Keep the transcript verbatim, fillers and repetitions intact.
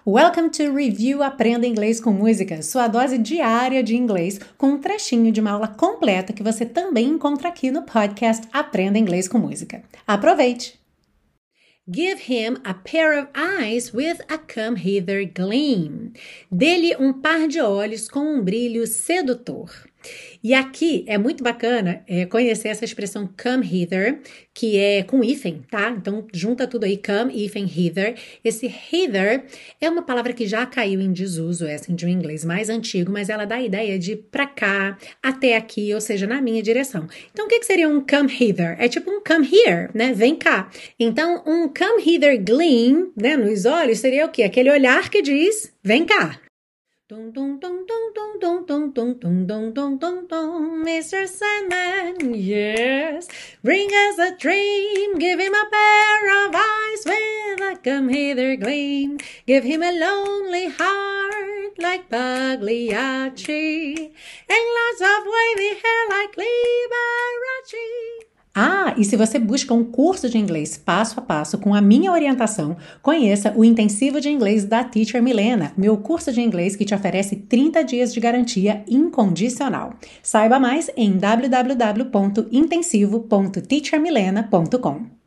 Welcome to Review Aprenda Inglês com Música, sua dose diária de inglês com um trechinho de uma aula completa que você também encontra aqui no podcast Aprenda Inglês com Música. Aproveite! Give him a pair of eyes with a come hither gleam. Dê-lhe um par de olhos com um brilho sedutor. E aqui é muito bacana é, conhecer essa expressão come hither, que é com hífen, tá? Então, junta tudo aí, come, hífen, hither. Esse hither é uma palavra que já caiu em desuso, é assim, de um inglês mais antigo, mas ela dá a ideia de pra cá, até aqui, ou seja, na minha direção. Então, o que, que seria um come hither? É tipo um come here, né? Vem cá. Então, um come hither gleam, né, nos olhos, seria o quê? Aquele olhar que diz, vem cá. Dum, dum, dum, dum, dum, dum, dum, dum, dum, dum, dum, dum, dum, mister Sandman, yes, bring us a dream, give him a pair of eyes with a come hither gleam, give him a lonely heart like Pagliacci, and lots of wavy hair like Liberace. Ah, e se você busca um curso de inglês passo a passo com a minha orientação, conheça o Intensivo de Inglês da Teacher Milena, meu curso de inglês que te oferece trinta dias de garantia incondicional. Saiba mais em w w w ponto intensivo ponto teacher milena ponto com.